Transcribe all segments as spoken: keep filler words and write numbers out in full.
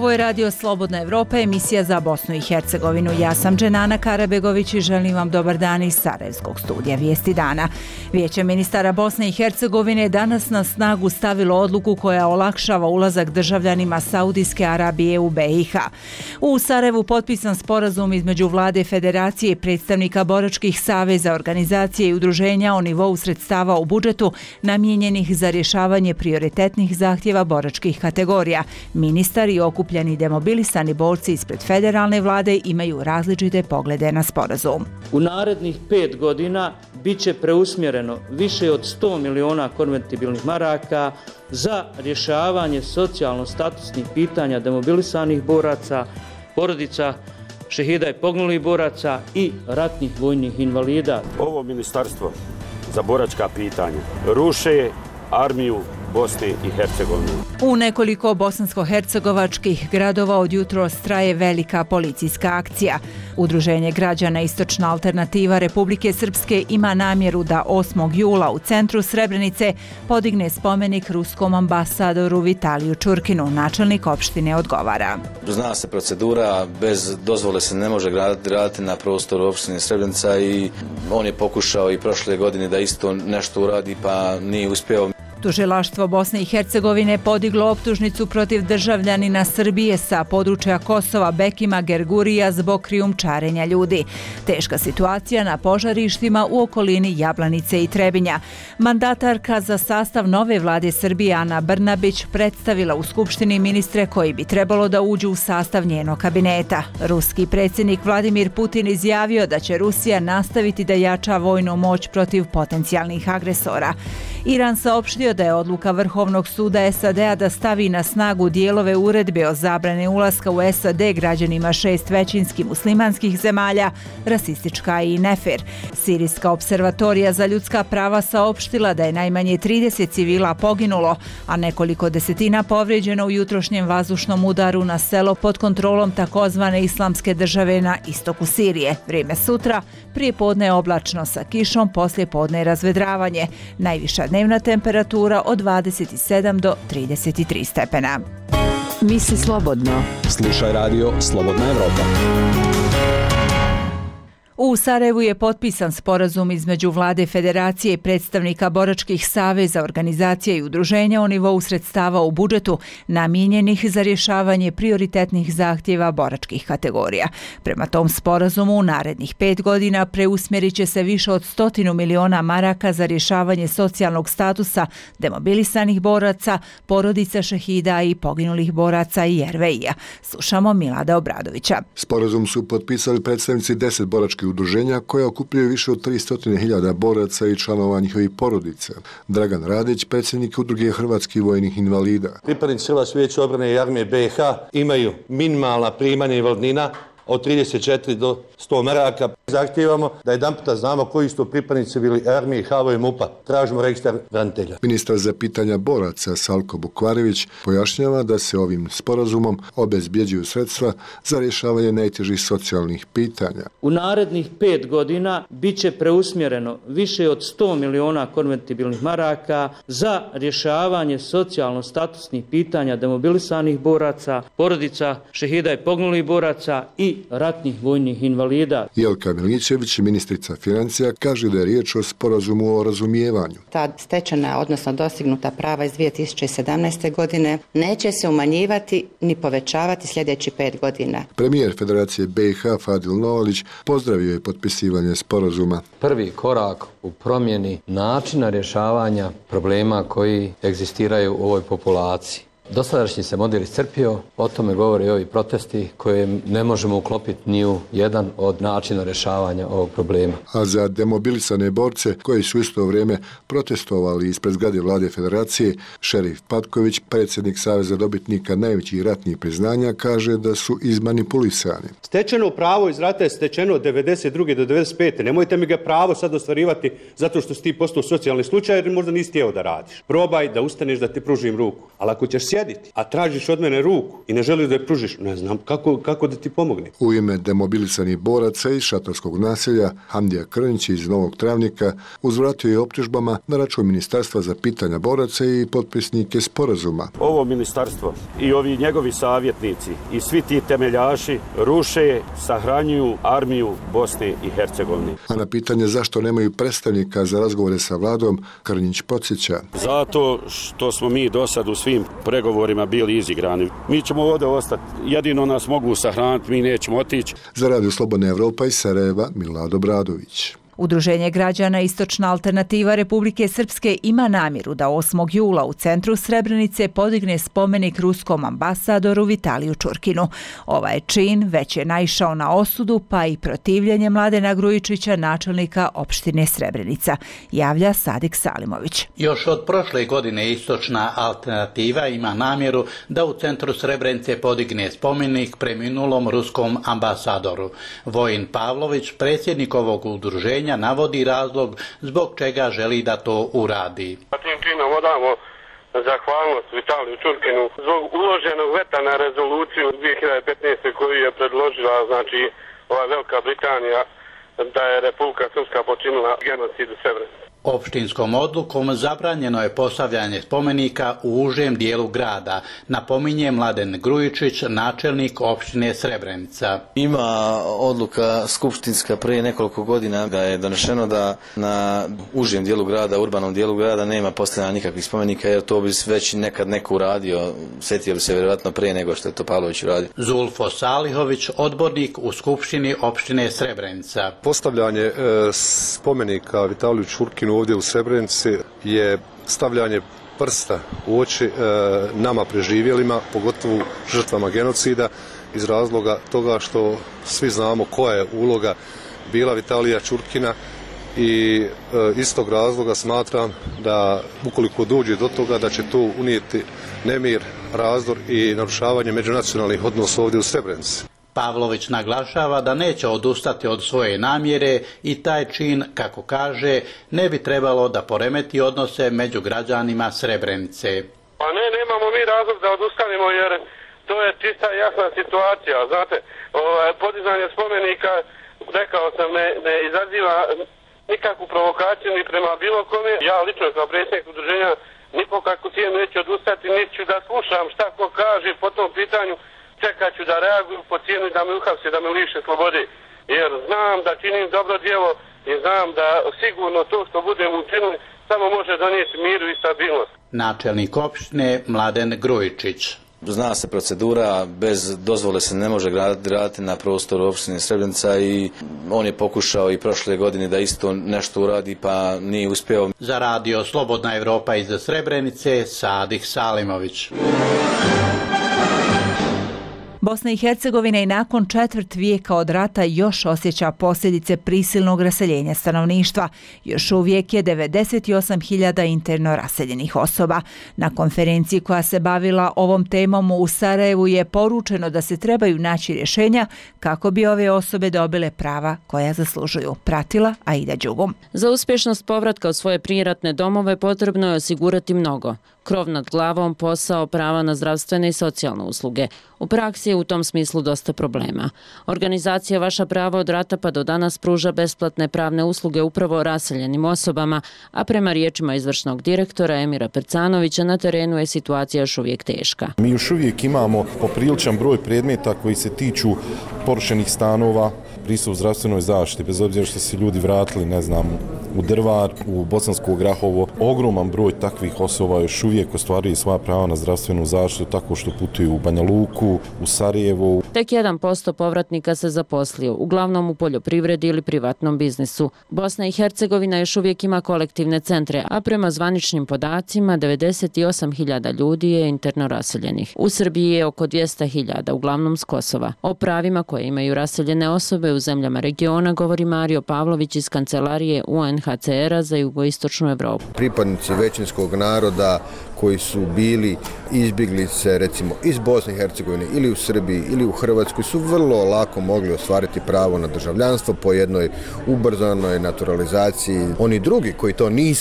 Ovo je Radio Slobodna Evropa, emisija za Bosnu i Hercegovinu. Ja sam Dženana Karabegović i želim vam dobar dan iz Sarajevskog studija Vijesti dana. Vijeće ministara Bosne i Hercegovine danas na snagu stavilo odluku koja olakšava ulazak državljanima Saudijske Arabije u B i H. U Sarajevu potpisan sporazum između Vlade Federacije i predstavnika boračkih saveza, organizacije i udruženja o nivou sredstava u budžetu namijenjenih za rješavanje prioritetnih zahtjeva boračkih kategorija. Ministar i okupljeni demobilisani borci ispred federalne vlade imaju različite poglede na sporazum. U narednih pet godina bit će preusmjereno više od sto miliona konvertibilnih maraka za rješavanje socijalno-statusnih pitanja demobilisanih boraca, porodica šehida i poginulih boraca i ratnih vojnih invalida. Ovo ministarstvo za boračka pitanja ruše armiju Bosne i Hercegovine. U nekoliko bosansko-hercegovačkih gradova od jutros traje velika policijska akcija. Udruženje građana Istočna alternativa Republike Srpske ima namjeru da osmog jula u centru Srebrenice podigne spomenik ruskom ambasadoru Vitaliju Čurkinu. Načelnik opštine odgovara. Zna se procedura, bez dozvole se ne može graditi na prostoru opštine Srebrenica i on je pokušao i prošle godine da isto nešto uradi pa nije uspio. Tužilaštvo Bosne i Hercegovine podiglo optužnicu protiv državljanina Srbije sa područja Kosova Bekima Gergurija zbog krijumčarenja ljudi. Teška situacija na požarištima u okolini Jablanice i Trebinja. Mandatarka za sastav nove vlade Srbije Ana Brnabić predstavila u Skupštini ministre koji bi trebalo da uđu u sastav njenog kabineta. Ruski predsjednik Vladimir Putin izjavio da će Rusija nastaviti da jača vojnu moć protiv potencijalnih agresora. Iran saopštio da je odluka Vrhovnog suda S A D-a da stavi na snagu dijelove uredbe o zabrane ulaska u S A D građanima šest većinski muslimanskih zemalja rasistička i nefer. Sirijska observatorija za ljudska prava saopštila da je najmanje trideset civila poginulo, a nekoliko desetina povrijeđeno u jutrošnjem vazdušnom udaru na selo pod kontrolom takozvane Islamske države na istoku Sirije. Vrijeme sutra, prije podne oblačno sa kišom, poslije podne razvedravanje. Najviša dnevna temperatura od dvadeset sedam do trideset tri stepena. Misli slobodno. Slušaj radio Slobodna Evropa. U Sarajevu je potpisan sporazum između Vlade Federacije i predstavnika boračkih saveza, organizacija i udruženja o nivou sredstava u budžetu namijenjenih za rješavanje prioritetnih zahtjeva boračkih kategorija. Prema tom sporazumu u narednih pet godina preusmjerit će se više od stotinu miliona maraka za rješavanje socijalnog statusa demobilisanih boraca, porodica šehida i poginulih boraca i R V I-a. Slušamo Milada Obradovića. Sporazum su potpisali predstavnici deset boračkih udruženja koja okupljaju više od tristo hiljada boraca i članova njihovih porodica. Dragan Radić, predsjednik udruge hrvatskih vojnih invalida. Pripadnici Hrvatskog vijeća obrane i armije B i H imaju minimalna primanja invalidnina od trideset četiri do sto maraka. Zahtijevamo da jedan puta znamo koji su to pripadnici bili armije, H V O i MUP-a. Tražimo registar branitelja. Ministar za pitanja boraca Salko Bukvarević pojašnjava da se ovim sporazumom obezbjeđuju sredstva za rješavanje najtežih socijalnih pitanja. U narednih pet godina bit će preusmjereno više od sto miliona konvertibilnih maraka za rješavanje socijalno-statusnih pitanja demobilisanih boraca, porodica šehida i poginulih boraca i ratnih vojnih invalida. Jelka Milićević, ministrica financija, kaže da je riječ o sporazumu o razumijevanju. Ta stečena, odnosno dostignuta prava iz dvije tisuće sedamnaeste. godine neće se umanjivati ni povećavati sljedeći pet godina. Premijer Federacije B i H Fadil Novalić pozdravio je potpisivanje sporazuma. Prvi korak u promjeni načina rješavanja problema koji egzistiraju u ovoj populaciji. Dosadašnji se model iscrpio, o tome govore i ovi protesti koje ne možemo uklopiti ni u jedan od načina rješavanja ovog problema. A za demobilisane borce koji su isto vrijeme protestovali ispred zgrade Vlade Federacije, šerif Patković, predsjednik Saveza dobitnika najvećih ratnih priznanja, kaže da su izmanipulisani. Stečeno pravo iz rata je stečeno od devedeset druge do devedeset pete. Nemojte mi ga pravo sad ostvarivati zato što si ti postao socijalni slučaj jer možda nisi htio da radiš. Probaj da ustaneš da ti pružim ruku. Ali ako ćeš sjediti, a tražiš od mene ruku i ne želiš da je pružiš, ne znam kako, kako da ti pomogne. U ime demobilisanih boraca iz šatorskog naselja, Hamdija Krnić iz Novog Travnika uzvratio je optužbama na račun Ministarstva za pitanja boraca i potpisnike sporazuma. Ovo ministarstvo i ovi njegovi savjetnici i svi ti temeljaši ruše, sahranjuju armiju Bosne i Hercegovine. A na pitanje zašto nemaju predstavnika za razgovore sa vladom, Krnić podsjeća. Zato što smo mi do sad u svim pregovorima bili izigrani. Mi ćemo ovdje ostati. Jedino nas mogu sahraniti, mi nećemo otići. Za Radio Slobodna Evropa iz Sarajeva, Milado Bradović. Udruženje građana Istočna alternativa Republike Srpske ima namjeru da osmog jula u centru Srebrenice podigne spomenik ruskom ambasadoru Vitaliju Čurkinu. Ovaj čin već je naišao na osudu pa i protivljenje Mladena Grujičića, načelnika opštine Srebrenica, javlja Sadik Salimović. Još od prošle godine Istočna alternativa ima namjeru da u centru Srebrenice podigne spomenik preminulom ruskom ambasadoru. Vojin Pavlović, predsjednik ovog udruženja, navodi razlog zbog čega želi da to uradi. Tim činom odamo zahvalnost Vitaliju Čurkinu zbog uloženog veta na rezoluciju dvije hiljade petnaeste koju je predložila, znači, ova Velika Britanija, da je Republika Srpska počinila genocid u Srebrenici. Opštinskom odlukom zabranjeno je postavljanje spomenika u užem dijelu grada, napominje Mladen Grujičić, načelnik opštine Srebrenica. Ima odluka skupštinska prije nekoliko godina da je donešeno da na užem dijelu grada, urbanom dijelu grada nema postavljanja nikakvih spomenika, jer to bi već nekad neko uradio, sjetio bi se vjerojatno prije nego što je to Pavlović uradio. Zulfo Salihović, odbornik u skupštini opštine Srebrenica. Postavljanje e, spomenika Vitaliju Čurkinu ovdje u Srebrenici je stavljanje prsta u oči e, nama preživjelima, pogotovo žrtvama genocida, iz razloga toga što svi znamo koja je uloga bila Vitalija Čurkina i e, iz tog razloga smatram da ukoliko dođe do toga da će to unijeti nemir, razdor i narušavanje međunacionalnih odnosa ovdje u Srebrenici. Pavlović naglašava da neće odustati od svoje namjere i taj čin, kako kaže, ne bi trebalo da poremeti odnose među građanima Srebrenice. Pa ne, nemamo mi razlog da odustanemo jer to je čista jasna situacija. Znate, ovaj, podizanje spomenika, rekao sam, ne, ne izaziva nikakvu provokaciju ni prema bilo kome. Ja lično kao predsjednik udruženja ni po kakvu cijenu neću odustati, niti ću da slušam šta ko kaže po tom pitanju. Čekat ću da reaguju po cijenu da me uhapse, da me liše slobode. Jer znam da činim dobro djelo i znam da sigurno to što budem učinili samo može donijeti miru i stabilnost. Načelnik opštine Mladen Grujičić. Zna se procedura, bez dozvole se ne može raditi na prostoru opštine Srebrenica i on je pokušao i prošle godine da isto nešto uradi pa nije uspio. Za Radio Slobodna Evropa iz Srebrenice, Sadik Salimović. Bosna i Hercegovina i nakon četvrt vijeka od rata još osjeća posljedice prisilnog raseljenja stanovništva. Još uvijek je devedeset osam hiljada interno raseljenih osoba. Na konferenciji koja se bavila ovom temom u Sarajevu je poručeno da se trebaju naći rješenja kako bi ove osobe dobile prava koja zaslužuju. Pratila Aida Đugum. Za uspješnost povratka u svoje prijeratne domove potrebno je osigurati mnogo. Krov nad glavom, posao, prava na zdravstvene i socijalne usluge. U praksi je u tom smislu dosta problema. Organizacija Vaša prava od rata pa do danas pruža besplatne pravne usluge upravo raseljenim osobama, a prema riječima izvršnog direktora Emira Percanovića na terenu je situacija još uvijek teška. Mi još uvijek imamo popriličan broj predmeta koji se tiču porušenih stanova, pristup zdravstvenoj zaštiti, bez obzira što se ljudi vratili, ne znam, u Drvar, u Bosansko Grahovo. Ogroman broj takvih osoba još uvijek ostvaruje svoja prava na zdravstvenu zaštitu tako što putuju u Banja Luku, u Sarajevo. Tek jedan posto povratnika se zaposlio, uglavnom u poljoprivredi ili privatnom biznisu. Bosna i Hercegovina još uvijek ima kolektivne centre, a prema zvaničnim podacima devedeset osam hiljada ljudi je interno raseljenih. U Srbiji je oko dvjesto hiljada, uglavnom s Kosova. O pravima koje imaju raseljene osobe u zemljama regiona govori Mario Pavlović iz kancelarije U N H C R-a za jugoistočnu Evropu. Pripadnici većinskog naroda koji su bili izbjeglice recimo iz Bosne i Hercegovine ili u Srbiji ili u Hrvatskoj su vrlo lako mogli ostvariti pravo na državljanstvo po jednoj ubrzanoj naturalizaciji. Oni drugi koji to nisu,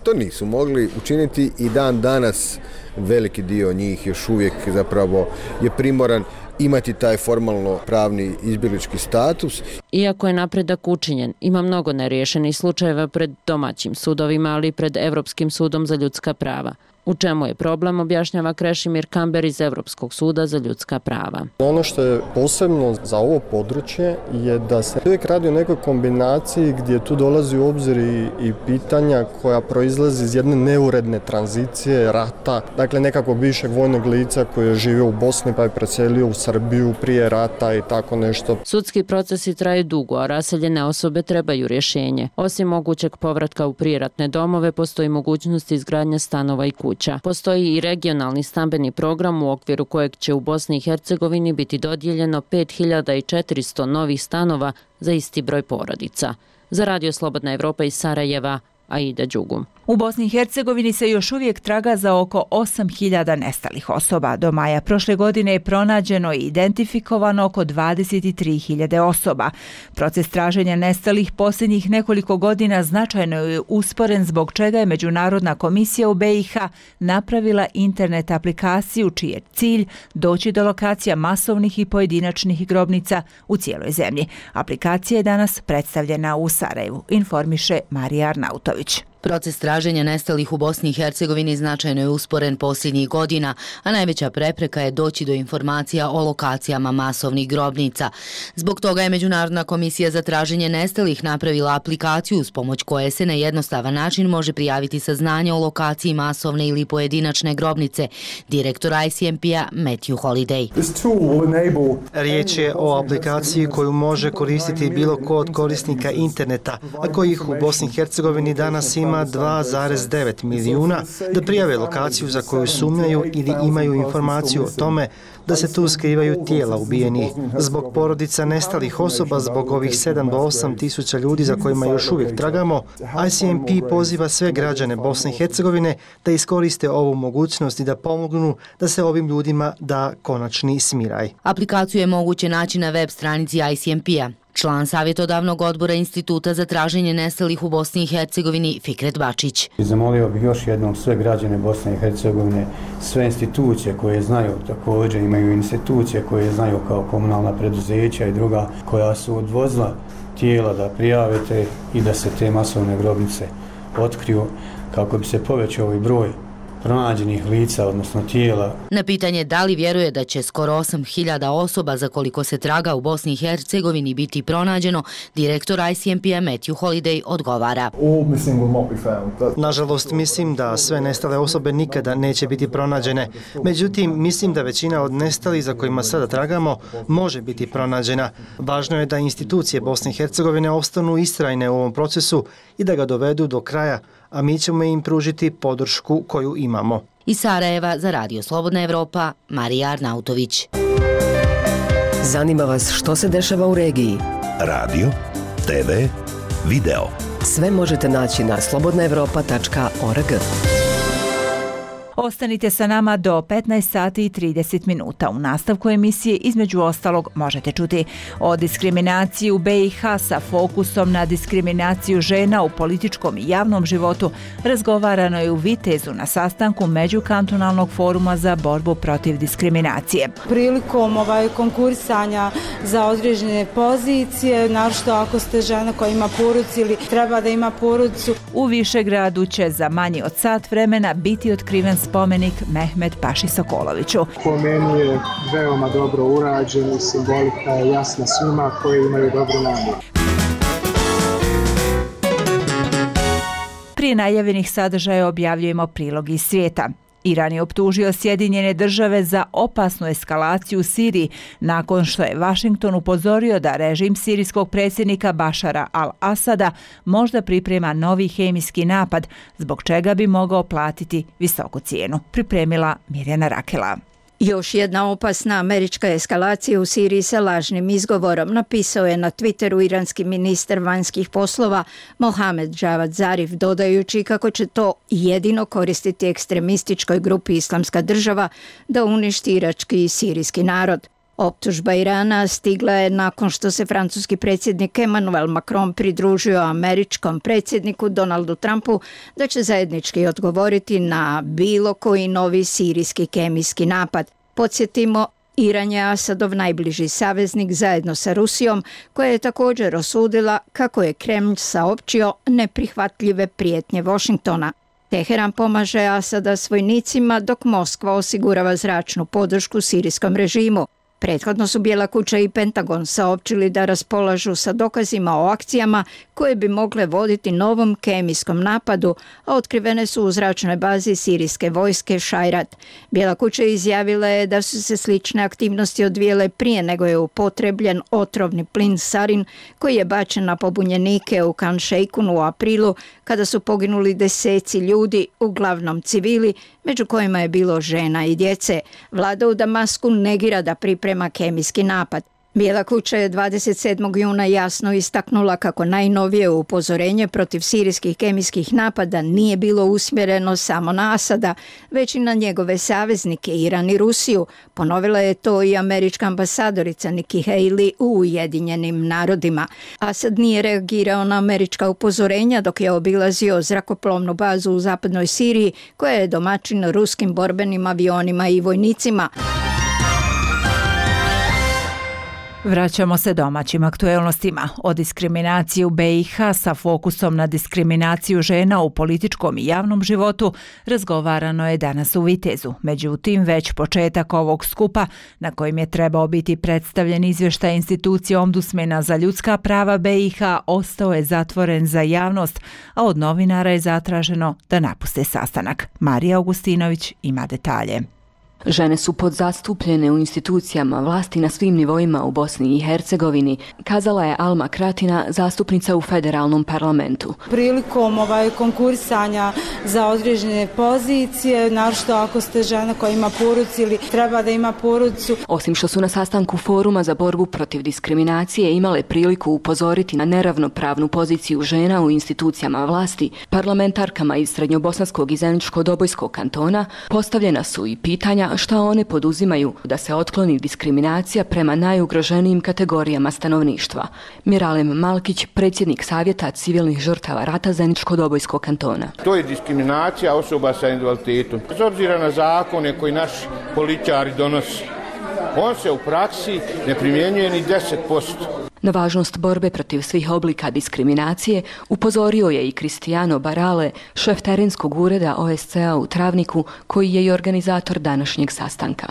to nisu mogli učiniti i dan danas veliki dio njih još uvijek zapravo je primoran imati taj formalno pravni izbjeglički status. Iako je napredak učinjen, ima mnogo neriješenih slučajeva pred domaćim sudovima, ali i pred Evropskim sudom za ljudska prava. U čemu je problem, objašnjava Krešimir Kamber iz Evropskog suda za ljudska prava. Ono što je posebno za ovo područje je da se uvijek radi o nekoj kombinaciji gdje tu dolazi u obzir i, i pitanja koja proizlazi iz jedne neuredne tranzicije, rata, dakle nekako bivšeg vojnog lica koji je živio u Bosni pa je preselio u Srbiju prije rata i tako nešto. Sudski procesi traju dugo, a raseljene osobe trebaju rješenje. Osim mogućeg povratka u prijeratne domove, postoji mogućnost izgradnje stanova i kuća. Postoji i regionalni stambeni program u okviru kojeg će u Bosni i Hercegovini biti dodijeljeno pet hiljada četiristo novih stanova za isti broj porodica. Za Radio Slobodna Evropa iz Sarajeva, Aida Đugum. U Bosni i Hercegovini se još uvijek traga za oko osam hiljada nestalih osoba. Do maja prošle godine je pronađeno i identifikovano oko dvadeset tri hiljade osoba. Proces traženja nestalih posljednjih nekoliko godina značajno je usporen, zbog čega je Međunarodna komisija u be i ha napravila internet aplikaciju čiji je cilj doći do lokacija masovnih i pojedinačnih grobnica u cijeloj zemlji. Aplikacija je danas predstavljena u Sarajevu, informiše Marija Arnautović. Proces traženja nestalih u Bosni i Hercegovini značajno je usporen posljednjih godina, a najveća prepreka je doći do informacija o lokacijama masovnih grobnica. Zbog toga je Međunarodna komisija za traženje nestalih napravila aplikaciju uz pomoć koje se na jednostavan način može prijaviti saznanje o lokaciji masovne ili pojedinačne grobnice. Direktor I C M P-a Matthew Holiday. Riječ je o aplikaciji koju može koristiti bilo ko od korisnika interneta, a kojih u Bosni i Hercegovini danas ima dva zarez devet milijuna, da prijave lokaciju za koju sumnjaju ili imaju informaciju o tome da se tu skrivaju tijela ubijenih. Zbog porodica nestalih osoba, zbog ovih sedam do osam tisuća ljudi za kojima još uvijek tragamo, I C M P poziva sve građane Bosne i Hercegovine da iskoriste ovu mogućnost i da pomognu da se ovim ljudima da konačni smiraj. Aplikaciju je moguće naći na web stranici I C M P-a. Član savjetodavnog odbora Instituta za traženje nestalih u Bosni i Hercegovini Fikret Bačić. Zamolio bih još jednom sve građane Bosne i Hercegovine, sve institucije koje znaju, također imaju institucije koje znaju kao komunalna preduzeća i druga koja su odvozila tijela da prijavite i da se te masovne grobnice otkriju kako bi se povećao ovaj broj pronađenih lica, odnosno tijela. Na pitanje da li vjeruje da će skoro osam hiljada osoba za koliko se traga u Bosni i Hercegovini biti pronađeno, direktor I C M P-a Matthew Holiday odgovara. Nažalost, mislim da sve nestale osobe nikada neće biti pronađene. Međutim, mislim da većina od nestalih za kojima sada tragamo može biti pronađena. Važno je da institucije Bosne i Hercegovine ostanu istrajne u ovom procesu i da ga dovedu do kraja, a mi ćemo im pružiti podršku koju imamo. Iz Sarajeva za Radio Slobodna Evropa, Marija Arnautović. Zanima vas što se dešava u regiji? Radio, te ve, video. Sve možete naći na slobodna evropa tačka org. Ostanite sa nama do petnaest sati i trideset minuta. U nastavku emisije između ostalog možete čuti o diskriminaciji u be i ha sa fokusom na diskriminaciju žena u političkom i javnom životu. Razgovarano je u Vitezu na sastanku Međukantonalnog foruma za borbu protiv diskriminacije. Prilikom ovaj konkursanja za određene pozicije, naročito ako ste žena koja ima porodicu ili treba da ima porodicu. U Višegradu će za manje od sat vremena biti otkriven spomenik Mehmet Paši Sokoloviću. Po meni je veoma dobro urađen i simbolika je jasna svima koji imaju dobru namjeru. Prije najavljenih sadržaja objavljujemo prilog iz svijeta. Iran je optužio Sjedinjene države za opasnu eskalaciju u Siriji nakon što je Washington upozorio da režim sirijskog predsjednika Bašara al-Asada možda priprema novi hemijski napad, zbog čega bi mogao platiti visoku cijenu. Pripremila Mirjana Rakela. Još jedna opasna američka eskalacija u Siriji sa lažnim izgovorom, napisao je na Twitteru iranski ministar vanjskih poslova Mohamed Javad Zarif, dodajući kako će to jedino koristiti ekstremističkoj grupi Islamska država da uništi irački i sirijski narod. Optužba Irana stigla je nakon što se francuski predsjednik Emmanuel Macron pridružio američkom predsjedniku Donaldu Trumpu da će zajednički odgovoriti na bilo koji novi sirijski kemijski napad. Podsjetimo, Iran je Asadov najbliži saveznik zajedno sa Rusijom, koja je također osudila kako je Kremlj saopćio neprihvatljive prijetnje Washingtona. Teheran pomaže Asada s vojnicima dok Moskva osigurava zračnu podršku sirijskom režimu. Prethodno su Bijela kuća i Pentagon saopćili da raspolažu sa dokazima o akcijama koje bi mogle voditi novom kemijskom napadu, a otkrivene su u zračnoj bazi sirijske vojske Šajrat. Bijela kuća izjavila je da su se slične aktivnosti odvijele prije nego je upotrebljen otrovni plin sarin koji je bačen na pobunjenike u Khan Sheikhounu u aprilu kada su poginuli deseci ljudi, uglavnom civili, među kojima je bilo žena i djece. Vlada u Damasku negira da priprema kemijski napad. Bijela kuća je dvadeset sedmog juna jasno istaknula kako najnovije upozorenje protiv sirijskih kemijskih napada nije bilo usmjereno samo na Asada, već i na njegove saveznike Iran i Rusiju. Ponovila je to i američka ambasadorica Nikki Haley u Ujedinjenim narodima. Asad nije reagirao na američka upozorenja dok je obilazio zrakoplovnu bazu u zapadnoj Siriji koja je domaćin ruskim borbenim avionima i vojnicima. Vraćamo se domaćim aktuelnostima. O diskriminaciji u B i H sa fokusom na diskriminaciju žena u političkom i javnom životu razgovarano je danas u Vitezu. Međutim, već početak ovog skupa, na kojim je trebao biti predstavljen izvještaj institucije Ombudsmana za ljudska prava B i H, ostao je zatvoren za javnost, a od novinara je zatraženo da napuste sastanak. Marija Augustinović ima detalje. Žene su podzastupljene u institucijama vlasti na svim nivoima u Bosni i Hercegovini, kazala je Alma Kratina, zastupnica u federalnom parlamentu. Prilikom ovaj konkursanja za određene pozicije, naročito ako ste žena koja ima porodicu ili treba da ima porodicu. Osim što su na sastanku Foruma za borbu protiv diskriminacije imale priliku upozoriti na neravnopravnu poziciju žena u institucijama vlasti, parlamentarkama iz Srednjobosanskog i Zeničko-Dobojskog kantona postavljena su i pitanja šta one poduzimaju da se otkloni diskriminacija prema najugroženijim kategorijama stanovništva. Miralem Malkić, predsjednik Savjeta civilnih žrtava rata Zeničko-Dobojskog kantona. To je diskriminacija osoba sa invaliditetom. Bez obzira na zakone koji naši političari donose, on se u praksi ne primjenjuje ni deset posto. Na važnost borbe protiv svih oblika diskriminacije upozorio je i Cristiano Barale, šef terenskog ureda O S C A u Travniku, koji je i organizator današnjeg sastanka.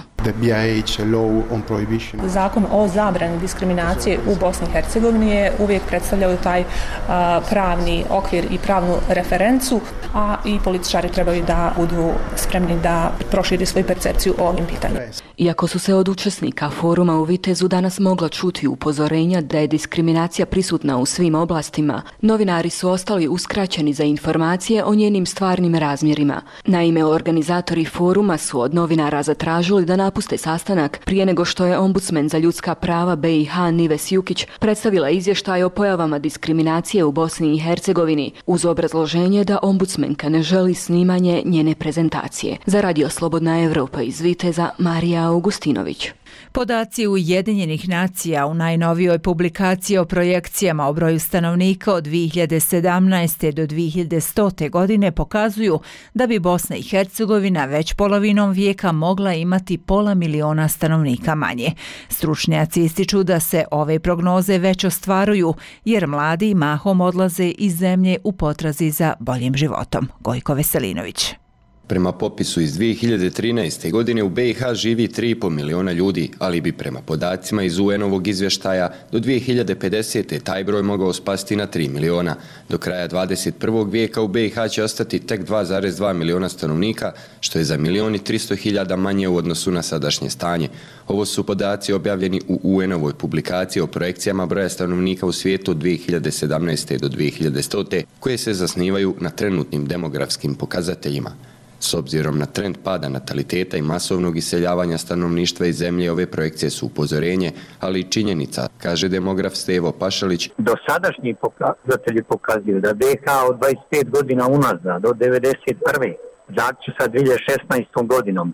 Zakon o zabrani diskriminacije u Bosni i Hercegovini je uvijek predstavljao taj a, pravni okvir i pravnu referencu, a i političari trebaju da budu spremni da proširi svoju percepciju o ovim pitanjima. Iako su se od učesnika foruma u Vitezu danas mogla čuti upozorenja da je diskriminacija prisutna u svim oblastima, novinari su ostali uskraćeni za informacije o njenim stvarnim razmjerima. Naime, organizatori foruma su od novinara zatražili da napuste sastanak prije nego što je ombudsman za ljudska prava B i H Nives Jukić predstavila izvještaj o pojavama diskriminacije u Bosni i Hercegovini uz obrazloženje da ombudsmenka ne želi snimanje njene prezentacije. Za Radio Slobodna Evropa iz Viteza, Marija Augustinović. Podaci Ujedinjenih nacija u najnovijoj publikaciji o projekcijama o broju stanovnika od dvije hiljade sedamnaeste. do dvije hiljade stote. godine pokazuju da bi Bosna i Hercegovina već polovinom vijeka mogla imati pola miliona stanovnika manje. Stručnjaci ističu da se ove prognoze već ostvaruju jer mladi mahom odlaze iz zemlje u potrazi za boljim životom. Gojko Veselinović. Prema popisu iz dvije hiljade trinaeste. godine u B i H živi tri i pol miliona ljudi, ali bi prema podacima iz U N-ovog izvještaja do dvije hiljade pedesete. taj broj mogao spasti na tri miliona. Do kraja dvadeset prvog vijeka u B i H će ostati tek dva zarez dva miliona stanovnika, što je za milion i tristo hiljada manje u odnosu na sadašnje stanje. Ovo su podaci objavljeni u U N-ovoj publikaciji o projekcijama broja stanovnika u svijetu od dvije hiljade sedamnaeste. do dvije hiljade stote. koje se zasnivaju na trenutnim demografskim pokazateljima. S obzirom na trend pada nataliteta i masovnog iseljavanja stanovništva iz zemlje, ove projekcije su upozorenje, ali i činjenica, kaže demograf Stevo Pašalić. Dosadašnji pokazatelji pokazuju da B i H od dvadeset pet godina unazad, do devedeset prve. zaključno sa dvije hiljade šesnaestom. godinom,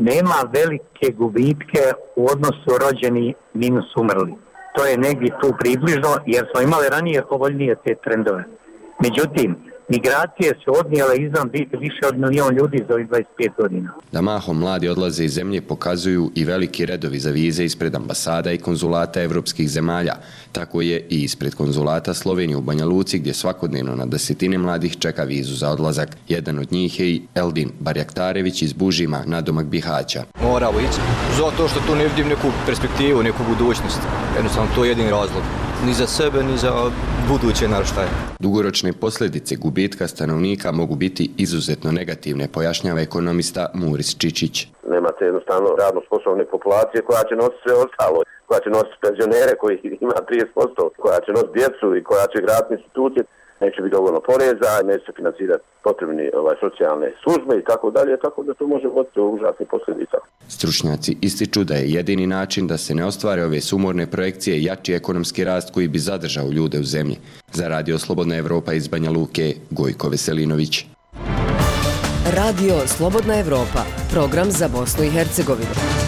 nema velike gubitke u odnosu rođeni minus umrli. To je negdje tu približno, jer smo imali ranije povoljnije te trendove. Međutim, migracije su odnijele izvan biti više od milijon ljudi za ovih dvadeset pet godina. Da mahom mladi odlaze iz zemlje pokazuju i veliki redovi za vize ispred ambasada i konzulata evropskih zemalja. Tako je i ispred konzulata Slovenije u Banja Luci, gdje svakodnevno na desetine mladih čeka vizu za odlazak. Jedan od njih je i Eldin Barjaktarević iz Bužima, nadomak Bihaća. Moramo ići, zato što tu ne vidim neku perspektivu, neku budućnost. Jednostavno, to je jedini razlog. Ni za sebe, ni za buduće naraštaje. Dugoročne posljedice gubitka stanovnika mogu biti izuzetno negativne, pojašnjava ekonomista Muris Čičić. Nemate jednostavno radno sposobne populacije koja će nositi sve ostalo, koja će nositi penzionere koji ima trideset posto, koja će nositi djecu i koja će graditi institucije. Neće biti dovoljno poreza, neće se financirati potrebni ovaj, socijalne službe i tako dalje, tako da to može voditi do užasnih posljedica. Stručnjaci ističu da je jedini način da se ne ostvare ove sumorne projekcije jači ekonomski rast koji bi zadržao ljude u zemlji. Za Radio Slobodna Evropa iz Banja Luke, Gojko Veselinović. Radio Slobodna Evropa, program za Bosnu i Hercegovinu.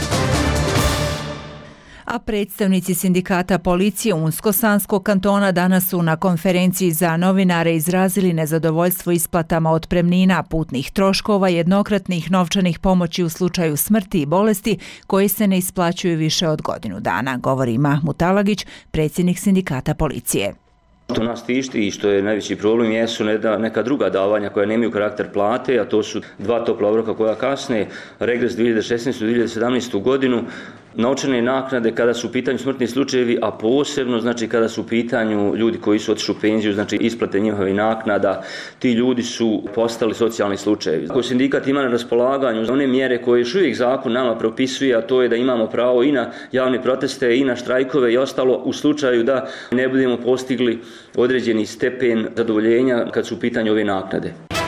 A predstavnici sindikata policije Unsko-Sanskog kantona danas su na konferenciji za novinare izrazili nezadovoljstvo isplatama otpremnina, putnih troškova, jednokratnih novčanih pomoći u slučaju smrti i bolesti koji se ne isplaćuju više od godinu dana, govori Mahmut Alagić, predsjednik sindikata policije. Što nas tišti i što je najveći problem jesu neka druga davanja koja nemaju karakter plate, a to su dva topla obroka koja kasne, regres dvije hiljade šesnaestu i dvije hiljade sedamnaestu godinu, novčane naknade kada su u pitanju smrtni slučajevi, a posebno znači kada su u pitanju ljudi koji su otišli u penziju, znači isplate njihovih naknada, ti ljudi su postali socijalni slučajevi. Ako sindikat ima na raspolaganju one mjere koje još uvijek zakon nama propisuje, a to je da imamo pravo i na javne proteste i na štrajkove i ostalo u slučaju da ne budemo postigli određeni stepen zadovoljenja kad su u pitanju ove naknade.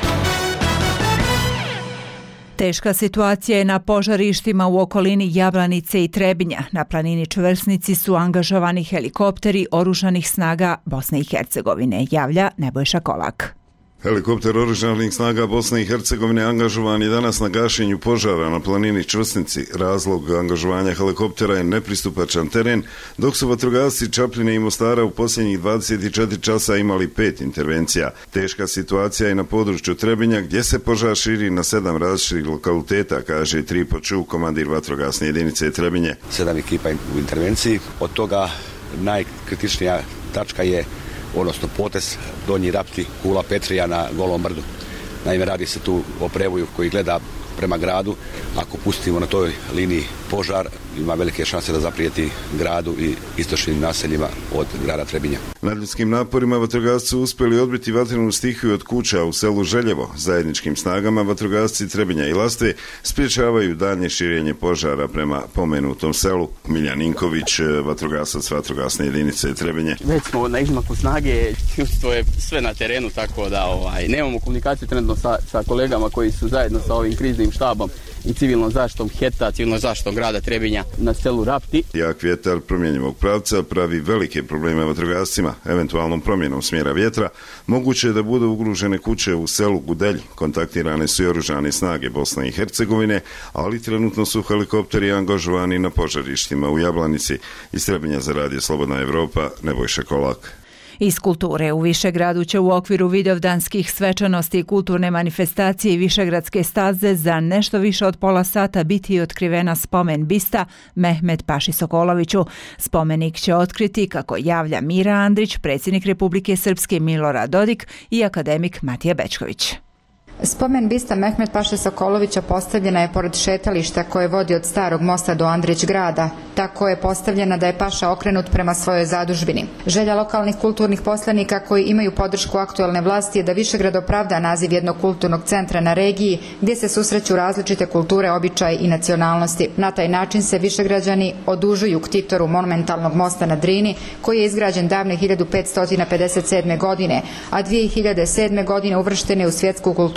Teška situacija je na požarištima u okolini Jablanice i Trebinja. Na planini Čvrsnici su angažovani helikopteri oružanih snaga Bosne i Hercegovine, javlja Nebojša Kolak. Helikopter oružanih snaga Bosne i Hercegovine angažovan je danas na gašenju požara na planini Čvrsnici. Razlog angažovanja helikoptera je nepristupačan teren, dok su vatrogasci Čapljine i Mostara u posljednjih dvadeset četiri časa imali pet intervencija. Teška situacija je na području Trebinja, gdje se požar širi na sedam različitih lokaliteta, kaže Tripo Ču, komandir vatrogasne jedinice Trebinje. Sedam ekipa u intervenciji, od toga najkritičnija tačka je odnosno potes Donji Rapti, Kula Petrija na Golom brdu. Naime, radi se tu o prevoju koji gleda prema gradu. Ako pustimo na toj liniji požar, ima velike šanse da zaprijeti gradu i istočnim naseljima od grada Trebinja. Nadljudskim naporima vatrogasci su uspjeli odbiti vatrenu stihiju od kuća u selu Željevo. Zajedničkim snagama vatrogasci Trebinja i Lastve spriječavaju dalje širenje požara prema pomenutom selu. Miljan Inković, vatrogasac vatrogasne jedinice Trebinje. Već smo na izmaku snage, to je sve na terenu, tako da ovaj, nemamo komunikaciju trenutno sa, sa kolegama koji su zajedno sa ovim kriznim štabom i civilnom zaštitom H E T A, civilnom zaštitom grada Trebinja na selu Rapti. Jak vjetar promjenjivog pravca pravi velike probleme vatrogascima. Eventualnom promjenom smjera vjetra moguće je da budu ugrožene kuće u selu Gudelj. Kontaktirane su i oružane snage Bosne i Hercegovine, ali trenutno su helikopteri angažovani na požarištima u Jablanici. Iz Trebinja za Radio Slobodna Evropa, Nebojša Kolak. Iz kulture u Višegradu će u okviru vidovdanskih svečanosti i kulturne manifestacije i Višegradske staze za nešto više od pola sata biti otkrivena spomen bista Mehmet Paši Sokoloviću. Spomenik će otkriti, kako javlja Mira Andrić, predsjednik Republike Srpske Milorad Dodik i akademik Matija Bečković. Spomen bista Mehmet Paše Sokolovića postavljena je pored šetališta koje vodi od Starog mosta do Andrić grada. Tako je postavljena da je Paša okrenut prema svojoj zadužbini. Želja lokalnih kulturnih poslanika koji imaju podršku aktuelne vlasti je da Višegrad opravda naziv jednog kulturnog centra na regiji gdje se susreću različite kulture, običaje i nacionalnosti. Na taj način se Višegrađani odužuju k titoru monumentalnog mosta na Drini koji je izgrađen davne hiljadu petsto pedeset sedme. godine, a dvije hiljade sedme. godine uvršten je u svjetsku kulturnu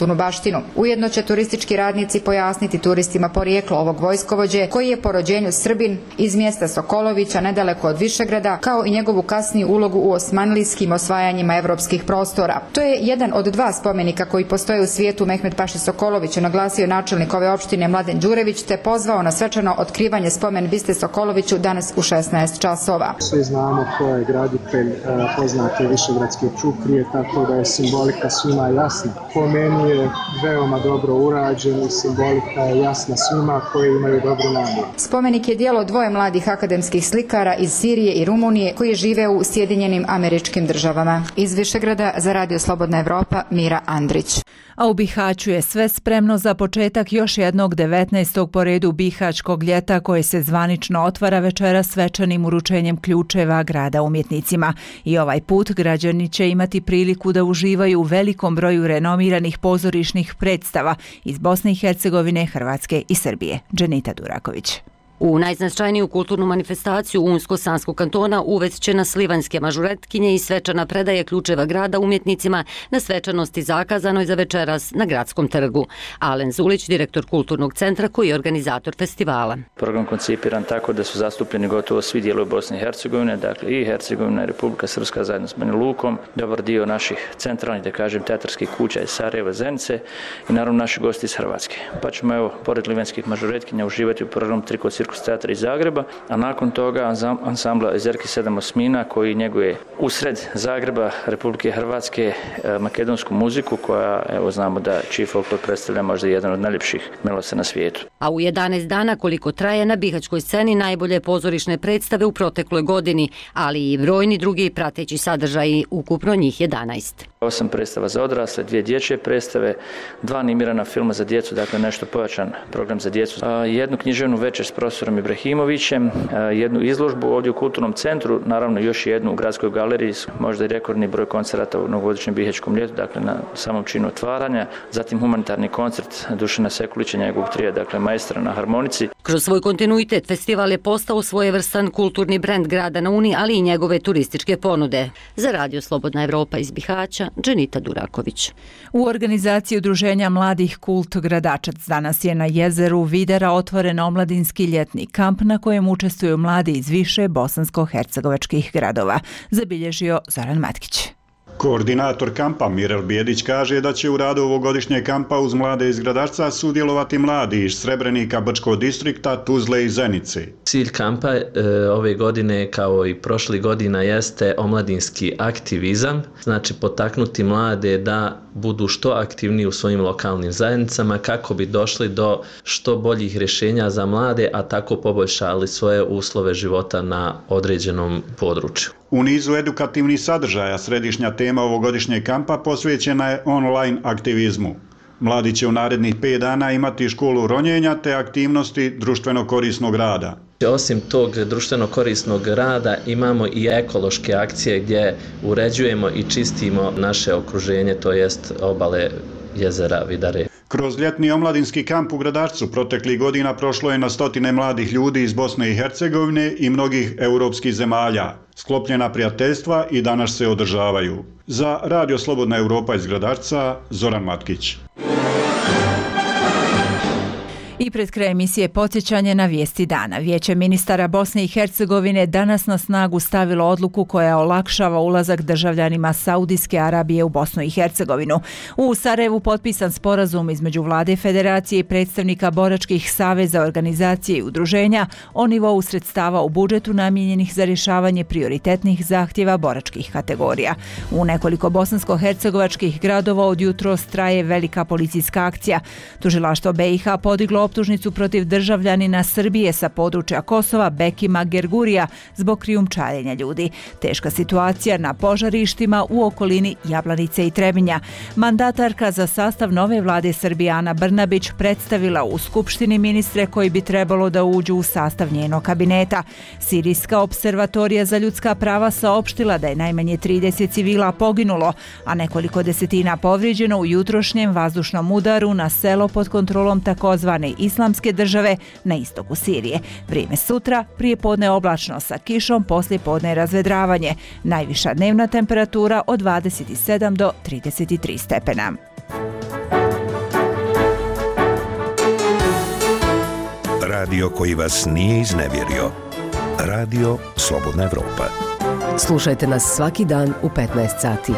kulturnu baštinu. Ujedno će turistički radnici pojasniti turistima porijeklo ovog vojskovođe, koji je po rođenju Srbin iz mjesta Sokolovića nedaleko od Višegrada, kao i njegovu kasniju ulogu u osmanlijskim osvajanjima evropskih prostora. To je jedan od dva spomenika koji postoje u svijetu Mehmet Paši Sokoloviću, naglasio načelnik ove opštine Mladen Đurević, te pozvao na svečano otkrivanje spomen biste Sokoloviću danas u šesnaest časova. Svi znamo ko je graditelj poznate Višegradske čuprije, tako da je simbolika svima jasna. Po meni je veoma dobro urađen i simbolika je jasna svima koji imaju dobru namjeru. Spomenik je dijelo dvoje mladih akademskih slikara iz Sirije i Rumunije koji žive u Sjedinjenim Američkim Državama. Iz Višegrada za Radio Slobodna Evropa, Mira Andrić. A u Bihaću je sve spremno za početak još jednog devetnaestog po redu Bihaćkog ljeta koje se zvanično otvara večera svečanim uručenjem ključeva grada umjetnicima. I ovaj put građani će imati priliku da uživaju u velikom broju renomiranih pozorišnih predstava iz Bosne i Hercegovine, Hrvatske i Srbije. Dženita Duraković. U najznačajniju kulturnu manifestaciju Unsko-Sanskog kantona uvest će nas livanjske mažuretkinje i svečana predaje ključeva grada umjetnicima na svečanosti zakazanoj za večeras na Gradskom trgu. Alen Zulić, direktor Kulturnog centra koji je organizator festivala. Program koncipiran tako da su zastupljeni gotovo svi dijelovi Bosne i Hercegovine, dakle i Hercegovina i Republika Srpska zajedno s Banja Lukom, dobar dio naših centralnih, da kažem, teatarskih kuća iz Sarajeva, Zenice i naravno naši gosti iz Hrvatske. Pa ćemo evo, pored livanjskih mažuretkinja uživati u programu Triko Cirkus teatra iz Zagreba, a nakon toga ansambla Zerki sedam osmina koji njeguje usred Zagreba, Republike Hrvatske, makedonsku muziku koja, evo, znamo da čiji folklor predstavlja možda jedan od najljepših melosa na svijetu. A u jedanaest dana koliko traje na bihaćkoj sceni najbolje pozorišne predstave u protekloj godini, ali i brojni drugi prateći sadržaji, ukupno njih jedanaest. Osam predstava za odrasle, dvije dječje predstave, dva animirana filma za djecu, dakle nešto pojačan program za djecu, jednu književnu večer s profesorom Ibrahimovićem, jednu izložbu ovdje u Kulturnom centru, naravno još jednu u Gradskoj galeriji, možda i rekordni broj koncerata u novogodišnjem bihaćkom ljetu, dakle na samom činu otvaranja, zatim humanitarni koncert Dušana Sekulića, njegovog trija, dakle maestra na harmonici. Kroz svoj kontinuitet festival je postao svojevrstan kulturni brend grada na Uni, ali i njegove turističke ponude. Za Radio Slobodna Evropa iz Bihaća, Dženita Duraković. U organizaciji Udruženja mladih Kult Gradačac danas je na jezeru Videra otvoren omladinski ljetni kamp na kojem učestvuju mladi iz više bosansko-hercegovačkih gradova, zabilježio Zoran Matkić. Koordinator kampa Mirel Bijedić kaže da će u radu ovogodišnjeg kampa uz mlade iz Gradačca sudjelovati mladi iz Srebrenika, Brčkog distrikta, Tuzle i Zenice. Cilj kampa e, ove godine kao i prošli godina jeste omladinski aktivizam, znači potaknuti mlade da budu što aktivniji u svojim lokalnim zajednicama kako bi došli do što boljih rješenja za mlade, a tako poboljšali svoje uslove života na određenom području. U nizu edukativnih sadržaja središnja tema ovogodišnjeg kampa posvećena je online aktivizmu. Mladi će u narednih pet dana imati školu ronjenja te aktivnosti društveno korisnog rada. Osim tog društveno korisnog rada imamo i ekološke akcije gdje uređujemo i čistimo naše okruženje, to jest obale jezera Vidare. Kroz ljetni omladinski kamp u Gradačcu proteklih godina prošlo je na stotine mladih ljudi iz Bosne i Hercegovine i mnogih europskih zemalja. Sklopljena prijateljstva i danas se održavaju. Za Radio Slobodna Evropa iz Gradačca, Zoran Matkić. I pred kraj emisije podsjećanje na vijesti dana. Vijeće ministara Bosne i Hercegovine danas na snagu stavilo odluku koja olakšava ulazak državljanima Saudijske Arabije u Bosnu i Hercegovinu. U Sarajevu potpisan sporazum između Vlade Federacije i predstavnika boračkih saveza, organizacije i udruženja o nivou sredstava u budžetu namijenjenih za rješavanje prioritetnih zahtjeva boračkih kategorija. U nekoliko bosansko-hercegovačkih gradova od jutros traje velika policijska akcija. Tužilaštvo B i H podiglo optužnicu protiv državljanina Srbije sa područja Kosova Bekima Gergurija zbog krijumčarenja ljudi. Teška situacija na požarištima u okolini Jablanice i Trebinja. Mandatarka za sastav nove vlade Srbije Ana Brnabić predstavila u Skupštini ministre koji bi trebalo da uđu u sastav njenog kabineta. Sirijska observatorija za ljudska prava saopštila da je najmanje trideset civila poginulo, a nekoliko desetina povrijeđeno u jutrošnjem vazdušnom udaru na selo pod kontrolom takozvane Islamske države na istoku Sirije. Vrijeme sutra, prije podne oblačno sa kišom, poslije podne razvedravanje. Najviša dnevna temperatura od dvadeset sedam do trideset tri stepena. Radio koji vas nije iznevjerio. Radio Slobodna Evropa. Slušajte nas svaki dan u petnaest sati.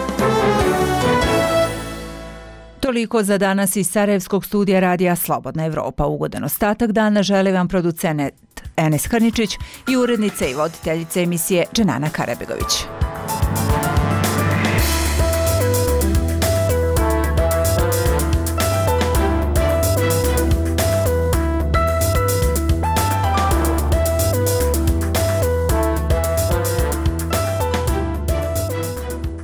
Toliko za danas iz Sarajevskog studija Radija Slobodna Evropa. Ugodan ostatak dana želi vam producent Enes Hrničić i urednica i voditeljica emisije Dženana Karabegović.